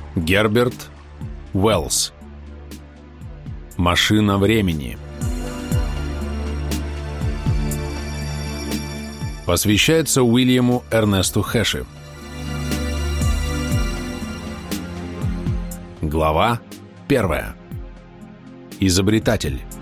Герберт Уэллс. Машина времени. Посвящается Уильяму Эрнесту Хэши. Глава 1. Изобретатель.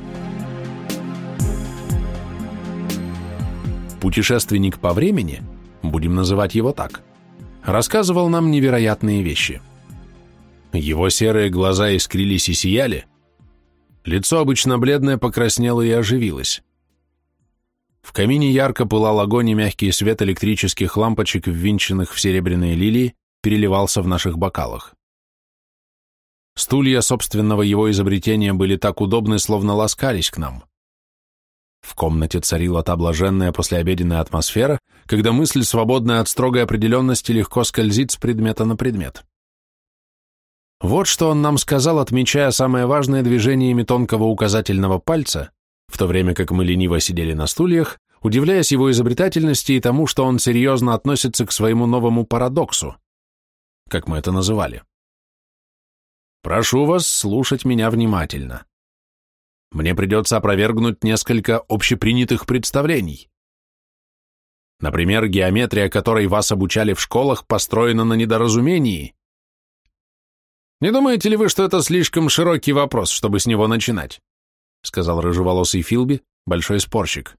Путешественник по времени, будем называть его так, рассказывал нам невероятные вещи. Его серые глаза искрились и сияли, лицо обычно бледное покраснело и оживилось. В камине ярко пылал огонь, и мягкий свет электрических лампочек, ввинченных в серебряные лилии, переливался в наших бокалах. Стулья собственного его изобретения были так удобны, словно ласкались к нам. В комнате царила та блаженная послеобеденная атмосфера, когда мысль, свободная от строгой определенности, легко скользит с предмета на предмет. Вот что он нам сказал, отмечая самое важное движениями тонкого указательного пальца, в то время как мы лениво сидели на стульях, удивляясь его изобретательности и тому, что он серьезно относится к своему новому парадоксу, как мы это называли. Прошу вас слушать меня внимательно. Мне придется опровергнуть несколько общепринятых представлений. Например, геометрия, которой вас обучали в школах, построена на недоразумении. «Не думаете ли вы, что это слишком широкий вопрос, чтобы с него начинать?» сказал рыжеволосый Филби, большой спорщик.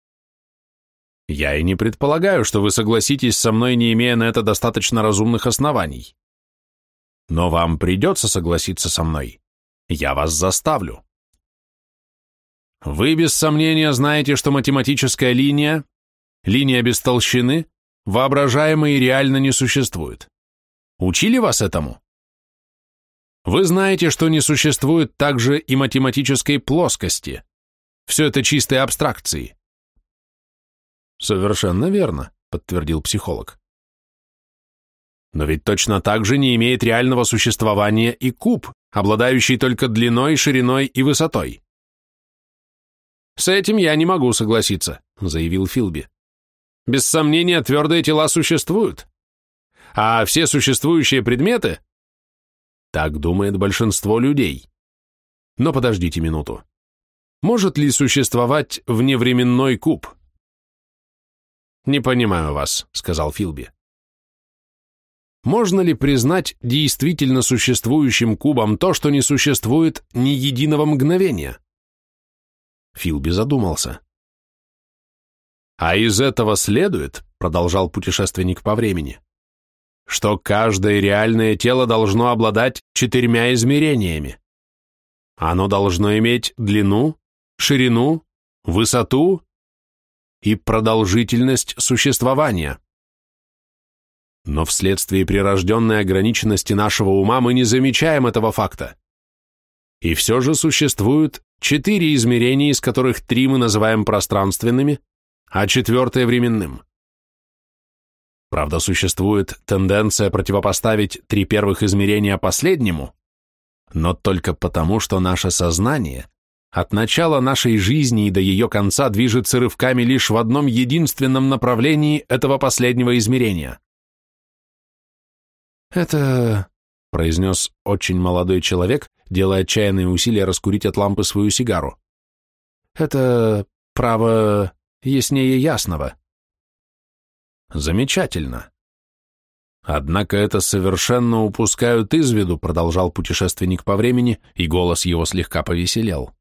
«Я и не предполагаю, что вы согласитесь со мной, не имея на это достаточно разумных оснований. Но вам придется согласиться со мной. Я вас заставлю. Вы без сомнения знаете, что математическая линия без толщины, воображаемо и реально не существует. Учили вас этому? Вы знаете, что не существует также и математической плоскости. Все это чистые абстракции. Совершенно верно, подтвердил психолог. Но ведь точно так же не имеет реального существования и куб, обладающий только длиной, шириной и высотой. С этим я не могу согласиться, заявил Филби. Без сомнения, твердые тела существуют. А все существующие предметы... Так думает большинство людей. Но подождите минуту. Может ли существовать вневременной куб? Не понимаю вас, сказал Филби. Можно ли признать действительно существующим кубом то, что не существует ни единого мгновения? Филби задумался. А из этого следует, продолжал путешественник по времени, что каждое реальное тело должно обладать 4 измерениями. Оно должно иметь длину, ширину, высоту и продолжительность существования. Но вследствие прирожденной ограниченности нашего ума мы не замечаем этого факта. И все же существуют 4 измерения, из которых 3 мы называем пространственными, а 4 временным. Правда, существует тенденция противопоставить 3 первых измерения последнему, но только потому, что наше сознание от начала нашей жизни и до ее конца движется рывками лишь в одном единственном направлении этого последнего измерения. «Это...» — произнес очень молодой человек, делая отчаянные усилия раскурить от лампы свою сигару. «Это, право, яснее ясного». Замечательно. Однако это совершенно упускают из виду, продолжал путешественник по времени, и голос его слегка повеселел.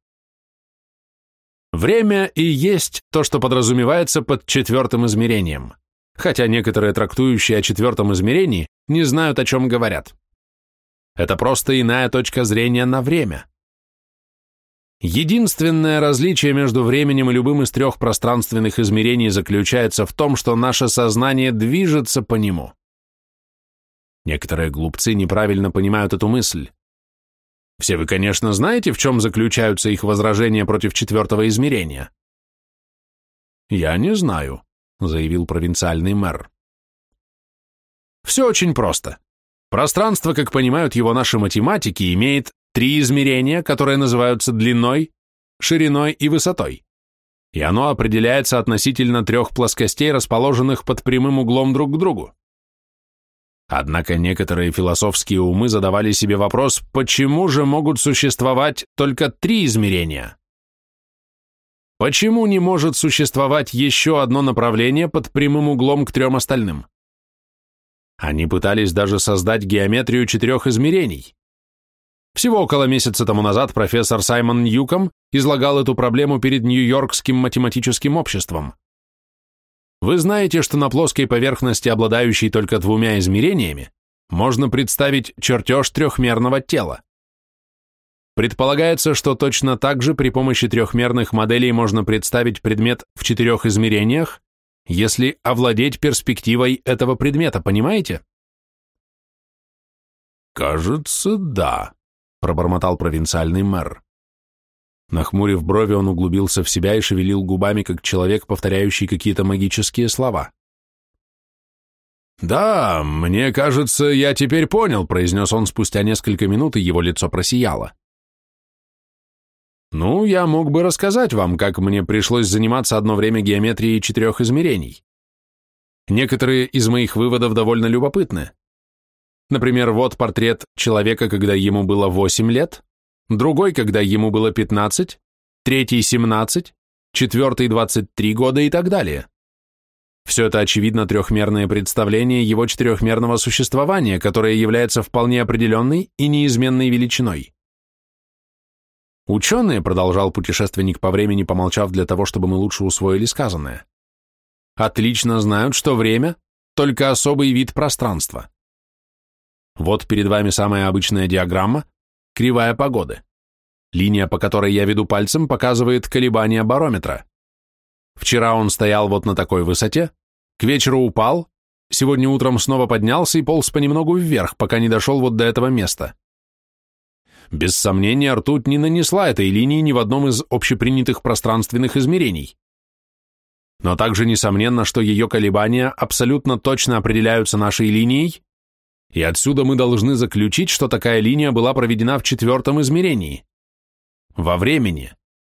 Время и есть то, что подразумевается под 4 измерением, хотя некоторые, трактующие о 4 измерении, не знают, о чем говорят. Это просто иная точка зрения на время. Единственное различие между временем и любым из 3 пространственных измерений заключается в том, что наше сознание движется по нему. Некоторые глупцы неправильно понимают эту мысль. Все вы, конечно, знаете, в чем заключаются их возражения против 4 измерения. «Я не знаю», — заявил провинциальный мэр. Все очень просто. Пространство, как понимают его наши математики, имеет 3 измерения, которые называются длиной, шириной и высотой, и оно определяется относительно 3 плоскостей, расположенных под прямым углом друг к другу. Однако некоторые философские умы задавали себе вопрос, почему же могут существовать только 3 измерения? Почему не может существовать еще одно направление под прямым углом к 3 остальным? Они пытались даже создать геометрию 4 измерений. Всего около месяца тому назад профессор Саймон Ньюком излагал эту проблему перед Нью-Йоркским математическим обществом. Вы знаете, что на плоской поверхности, обладающей только 2 измерениями, можно представить чертеж трехмерного тела. Предполагается, что точно так же при помощи трехмерных моделей можно представить предмет в 4 измерениях, если овладеть перспективой этого предмета, понимаете? «Кажется, да», — пробормотал провинциальный мэр. Нахмурив брови, он углубился в себя и шевелил губами, как человек, повторяющий какие-то магические слова. «Да, мне кажется, я теперь понял», — произнес он спустя несколько минут, и его лицо просияло. «Ну, я мог бы рассказать вам, как мне пришлось заниматься одно время геометрией 4 измерений. Некоторые из моих выводов довольно любопытны. Например, вот портрет человека, когда ему было 8 лет, другой, когда ему было 15, третий 17, четвертый 23 года и так далее. Все это, очевидно, трехмерное представление его четырехмерного существования, которое является вполне определенной и неизменной величиной. Ученые, продолжал путешественник по времени, помолчав для того, чтобы мы лучше усвоили сказанное, отлично знают, что время – только особый вид пространства. Вот перед вами самая обычная диаграмма, кривая погоды. Линия, по которой я веду пальцем, показывает колебания барометра. Вчера он стоял вот на такой высоте, к вечеру упал, сегодня утром снова поднялся и полз понемногу вверх, пока не дошел вот до этого места. Без сомнения, ртуть не нанесла этой линии ни в одном из общепринятых пространственных измерений. Но также несомненно, что ее колебания абсолютно точно определяются нашей линией, и отсюда мы должны заключить, что такая линия была проведена в 4 измерении, во времени.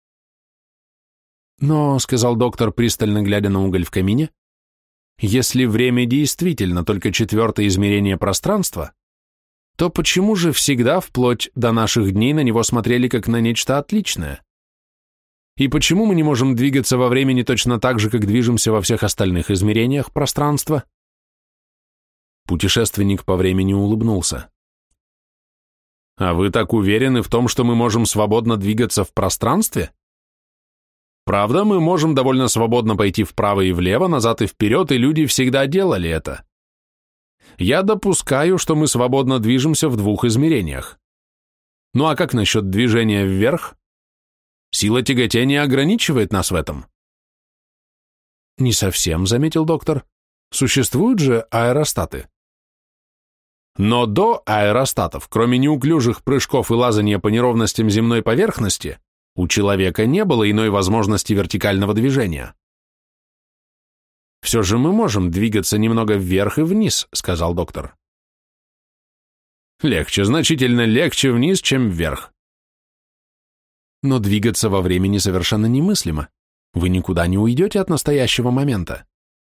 Но, сказал доктор, пристально глядя на уголь в камине, если время действительно только 4 измерение пространства, то почему же всегда вплоть до наших дней на него смотрели как на нечто отличное? И почему мы не можем двигаться во времени точно так же, как движемся во всех остальных измерениях пространства? Путешественник по времени улыбнулся. А вы так уверены в том, что мы можем свободно двигаться в пространстве? Правда, мы можем довольно свободно пойти вправо и влево, назад и вперед, и люди всегда делали это. Я допускаю, что мы свободно движемся в 2 измерениях. Ну а как насчет движения вверх? Сила тяготения ограничивает нас в этом. Не совсем, заметил доктор. Существуют же аэростаты. Но до аэростатов, кроме неуклюжих прыжков и лазания по неровностям земной поверхности, у человека не было иной возможности вертикального движения. «Все же мы можем двигаться немного вверх и вниз», — сказал доктор. «Легче, значительно легче вниз, чем вверх». Но двигаться во времени совершенно немыслимо. Вы никуда не уйдете от настоящего момента.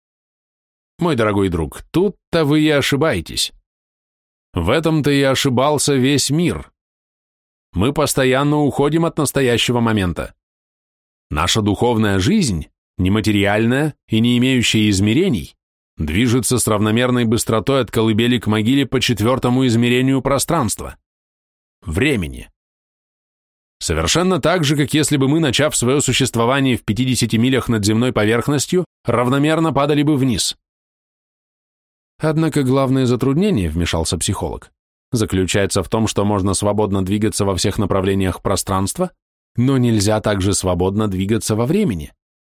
Мой дорогой друг, тут-то вы и ошибаетесь. В этом-то и ошибался весь мир. Мы постоянно уходим от настоящего момента. Наша духовная жизнь, нематериальная и не имеющая измерений, движется с равномерной быстротой от колыбели к могиле по 4 измерению пространства – времени. Совершенно так же, как если бы мы, начав свое существование в 50 милях над земной поверхностью, равномерно падали бы вниз. Однако главное затруднение, вмешался психолог, заключается в том, что можно свободно двигаться во всех направлениях пространства, но нельзя также свободно двигаться во времени.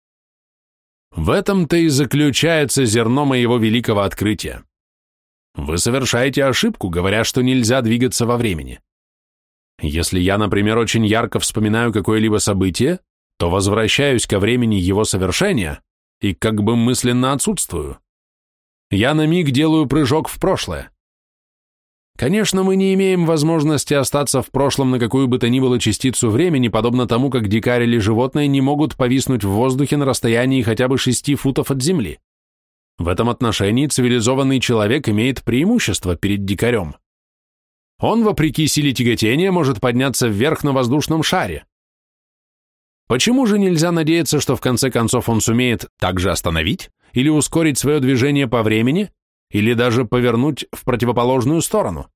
В этом-то и заключается зерно моего великого открытия. Вы совершаете ошибку, говоря, что нельзя двигаться во времени. Если я, например, очень ярко вспоминаю какое-либо событие, то возвращаюсь ко времени его совершения и как бы мысленно отсутствую. Я на миг делаю прыжок в прошлое. Конечно, мы не имеем возможности остаться в прошлом на какую бы то ни было частицу времени, подобно тому, как дикарь или животное не могут повиснуть в воздухе на расстоянии хотя бы 6 футов от земли. В этом отношении цивилизованный человек имеет преимущество перед дикарем. Он, вопреки силе тяготения, может подняться вверх на воздушном шаре. Почему же нельзя надеяться, что в конце концов он сумеет также остановить или ускорить свое движение по времени, или даже повернуть в противоположную сторону?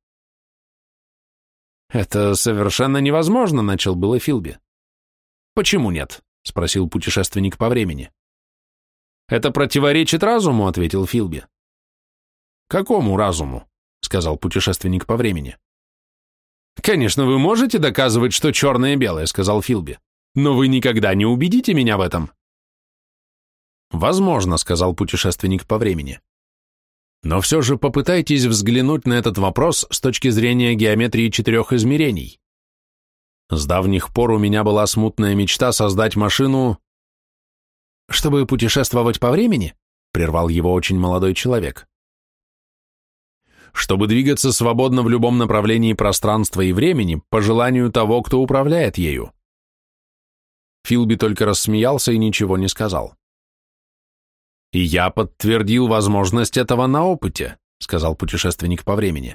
«Это совершенно невозможно», — начал было Филби. «Почему нет?» — спросил путешественник по времени. «Это противоречит разуму», — ответил Филби. «Какому разуму?» — сказал путешественник по времени. «Конечно, вы можете доказывать, что черное и белое», — сказал Филби, «но вы никогда не убедите меня в этом». «Возможно», — сказал путешественник по времени. «Но все же попытайтесь взглянуть на этот вопрос с точки зрения геометрии 4 измерений. С давних пор у меня была смутная мечта создать машину...» «Чтобы путешествовать по времени?» — прервал его очень молодой человек. «Чтобы двигаться свободно в любом направлении пространства и времени по желанию того, кто управляет ею». Филби только рассмеялся и ничего не сказал. «И я подтвердил возможность этого на опыте», — сказал путешественник по времени.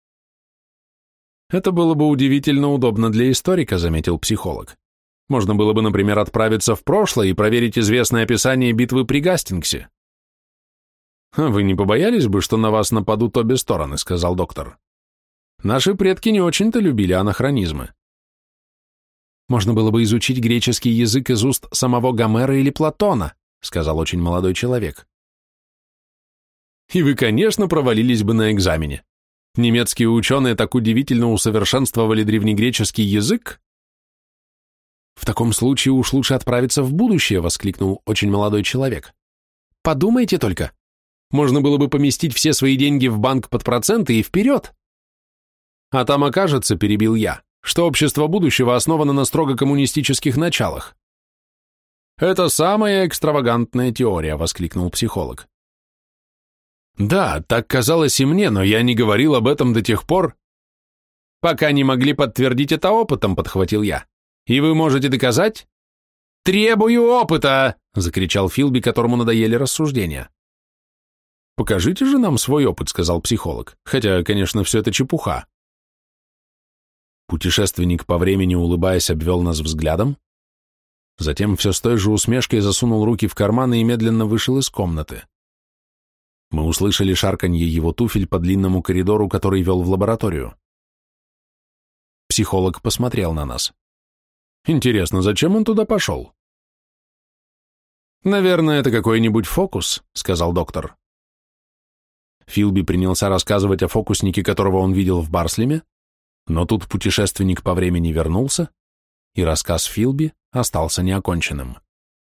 «Это было бы удивительно удобно для историка», — заметил психолог. «Можно было бы, например, отправиться в прошлое и проверить известное описание битвы при Гастингсе». «Вы не побоялись бы, что на вас нападут обе стороны», — сказал доктор. «Наши предки не очень-то любили анахронизмы». «Можно было бы изучить греческий язык из уст самого Гомера или Платона», — сказал очень молодой человек. «И вы, конечно, провалились бы на экзамене. Немецкие ученые так удивительно усовершенствовали древнегреческий язык». «В таком случае уж лучше отправиться в будущее», — воскликнул очень молодой человек. «Подумайте только. Можно было бы поместить все свои деньги в банк под проценты и вперед». «А там окажется», — перебил я, «что общество будущего основано на строго коммунистических началах». «Это самая экстравагантная теория», — воскликнул психолог. «Да, так казалось и мне, но я не говорил об этом до тех пор, пока не могли подтвердить это опытом», — подхватил я. «И вы можете доказать?» «Требую опыта!» — закричал Филби, которому надоели рассуждения. «Покажите же нам свой опыт», — сказал психолог, хотя, конечно, все это чепуха. Путешественник по времени, улыбаясь, обвел нас взглядом, затем все с той же усмешкой засунул руки в карманы и медленно вышел из комнаты. Мы услышали шарканье его туфель по длинному коридору, который вел в лабораторию. Психолог посмотрел на нас. «Интересно, зачем он туда пошел?» «Наверное, это какой-нибудь фокус», — сказал доктор. Филби принялся рассказывать о фокуснике, которого он видел в Барслиме, но тут путешественник по времени вернулся, и рассказ Филби остался неоконченным.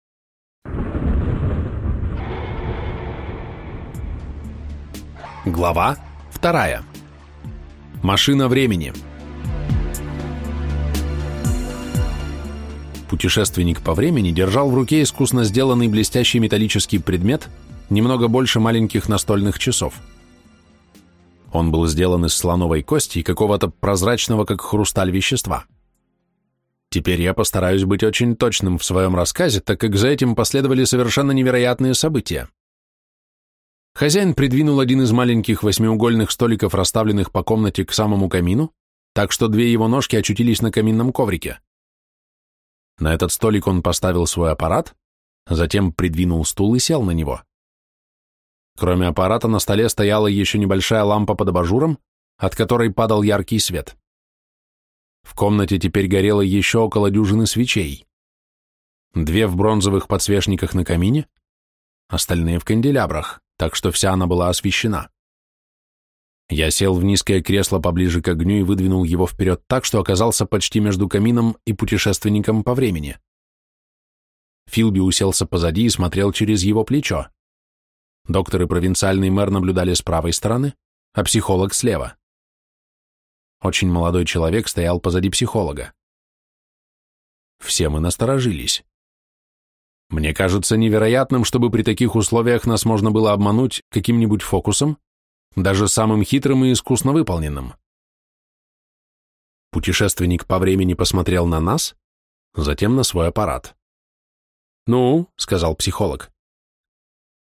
Глава 2. Машина времени. Путешественник по времени держал в руке искусно сделанный блестящий металлический предмет, немного больше маленьких настольных часов. Он был сделан из слоновой кости и какого-то прозрачного, как хрусталь, вещества. Теперь я постараюсь быть очень точным в своем рассказе, так как за этим последовали совершенно невероятные события. Хозяин придвинул один из маленьких восьмиугольных столиков, расставленных по комнате, к самому камину, так что две его ножки очутились на каминном коврике. На этот столик он поставил свой аппарат, затем придвинул стул и сел на него. Кроме аппарата на столе стояла еще небольшая лампа под абажуром, от которой падал яркий свет. В комнате теперь горело еще около дюжины свечей. 2 в бронзовых подсвечниках на камине, остальные в канделябрах, так что вся она была освещена. Я сел в низкое кресло поближе к огню и выдвинул его вперед так, что оказался почти между камином и путешественником по времени. Филби уселся позади и смотрел через его плечо. Доктор и провинциальный мэр наблюдали с правой стороны, а психолог слева. Очень молодой человек стоял позади психолога. Все мы насторожились. Мне кажется невероятным, чтобы при таких условиях нас можно было обмануть каким-нибудь фокусом, даже самым хитрым и искусно выполненным. Путешественник по времени посмотрел на нас, затем на свой аппарат. «Ну», — сказал психолог.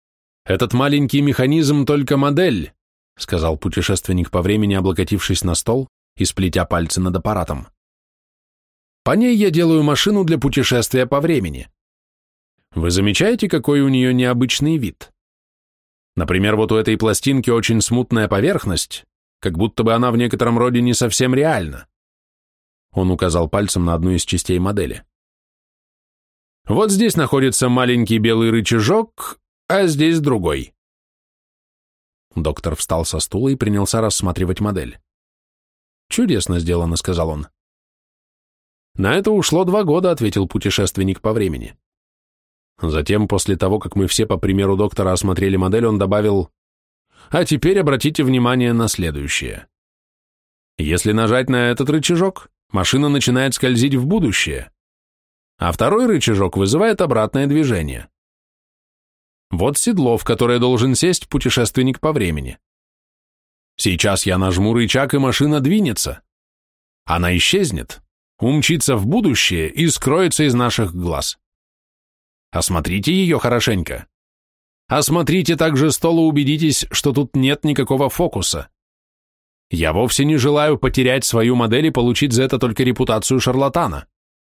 Этот маленький механизм только модель, сказал путешественник по времени, облокотившись на стол и сплетя пальцы над аппаратом. По ней я делаю машину для путешествия по времени. Вы замечаете, какой у нее необычный вид? Например, вот у этой пластинки очень смутная поверхность, как будто бы она в некотором роде не совсем реальна. Он указал пальцем на одну из частей модели. Вот здесь находится маленький белый рычажок, а здесь другой. Доктор встал со стула и принялся рассматривать модель. «Чудесно сделано», — сказал он. «На это ушло 2 года», — ответил путешественник по времени. Затем, после того, как мы все, по примеру доктора, осмотрели модель, он добавил: «А теперь обратите внимание на следующее. Если нажать на этот рычажок, машина начинает скользить в будущее, а второй рычажок вызывает обратное движение. Вот седло, в которое должен сесть путешественник по времени. Сейчас я нажму рычаг, и машина двинется. Она исчезнет, умчится в будущее и скроется из наших глаз. Осмотрите ее хорошенько. Осмотрите также стол и убедитесь, что тут нет никакого фокуса. Я вовсе не желаю потерять свою модель и получить за это только репутацию шарлатана».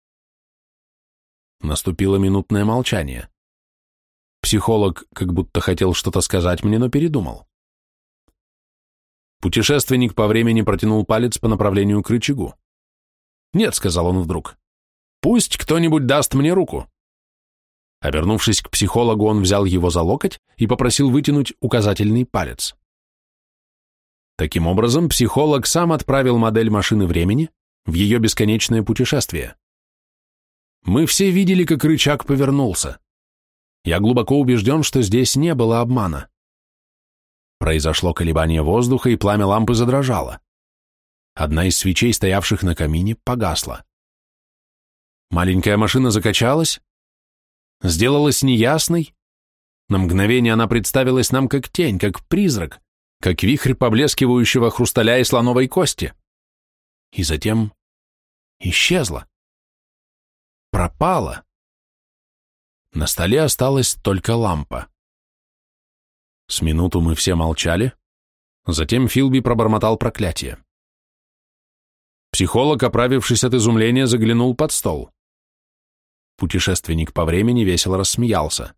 Наступило минутное молчание. Психолог как будто хотел что-то сказать мне, но передумал. Путешественник по времени протянул палец по направлению к рычагу. «Нет», — сказал он вдруг, — «пусть кто-нибудь даст мне руку». Обернувшись к психологу, он взял его за локоть и попросил вытянуть указательный палец. Таким образом, психолог сам отправил модель машины времени в ее бесконечное путешествие. Мы все видели, как рычаг повернулся. Я глубоко убежден, что здесь не было обмана. Произошло колебание воздуха, и пламя лампы задрожало. Одна из свечей, стоявших на камине, погасла. Маленькая машина закачалась, сделалась неясной. На мгновение она представилась нам как тень, как призрак, как вихрь поблескивающего хрусталя и слоновой кости. И затем исчезла. Пропала. На столе осталась только лампа. С минуту мы все молчали, затем Филби пробормотал проклятие. Психолог, оправившись от изумления, заглянул под стол. Путешественник по времени весело рассмеялся.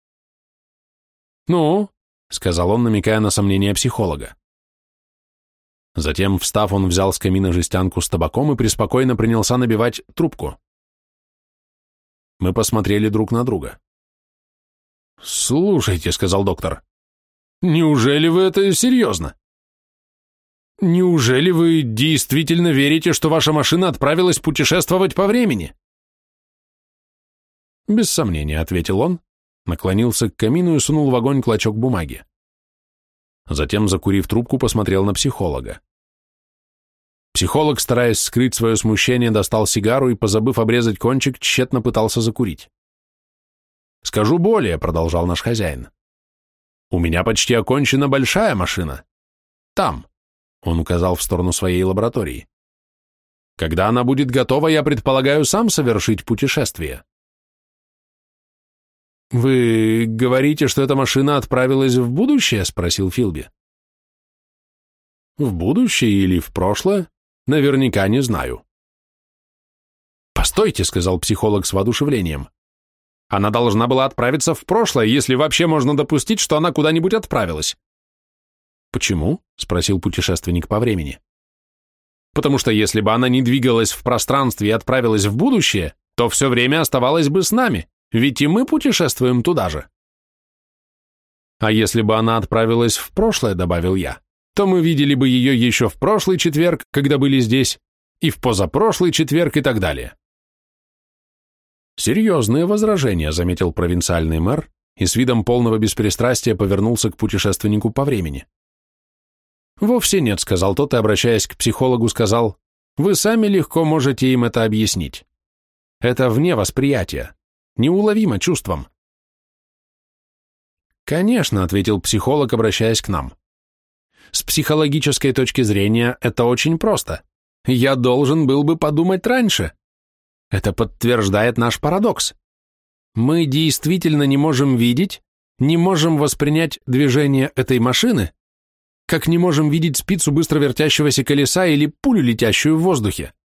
«Ну?» — сказал он, намекая на сомнения психолога. Затем, встав, он взял с камина жестянку с табаком и преспокойно принялся набивать трубку. Мы посмотрели друг на друга. «Слушайте», — сказал доктор, — «неужели вы это серьезно? Неужели вы действительно верите, что ваша машина отправилась путешествовать по времени?» «Без сомнения», — ответил он, наклонился к камину и сунул в огонь клочок бумаги. Затем, закурив трубку, посмотрел на психолога. Психолог, стараясь скрыть свое смущение, достал сигару и, позабыв обрезать кончик, тщетно пытался закурить. «Скажу более», — продолжал наш хозяин. «У меня почти окончена большая машина. Там», — он указал в сторону своей лаборатории. «Когда она будет готова, я предполагаю сам совершить путешествие». «Вы говорите, что эта машина отправилась в будущее?» — спросил Филби. «В будущее или в прошлое? Наверняка не знаю». «Постойте», — сказал психолог с воодушевлением. «Она должна была отправиться в прошлое, если вообще можно допустить, что она куда-нибудь отправилась». «Почему?» — спросил путешественник по времени. «Потому что если бы она не двигалась в пространстве и отправилась в будущее, то все время оставалась бы с нами, ведь и мы путешествуем туда же». «А если бы она отправилась в прошлое», — добавил я, то мы видели бы ее еще в прошлый четверг, когда были здесь, и в позапрошлый четверг и так далее». «Серьезные возражения», — заметил провинциальный мэр и с видом полного беспристрастия повернулся к путешественнику по времени. «Вовсе нет», — сказал тот, и, обращаясь к психологу, сказал: «Вы сами легко можете им это объяснить. Это вне восприятия, неуловимо чувством». «Конечно», — ответил психолог, обращаясь к нам. «С психологической точки зрения это очень просто. Я должен был бы подумать раньше. Это подтверждает наш парадокс. Мы действительно не можем видеть, не можем воспринять движение этой машины, как не можем видеть спицу быстро вертящегося колеса или пулю, летящую в воздухе.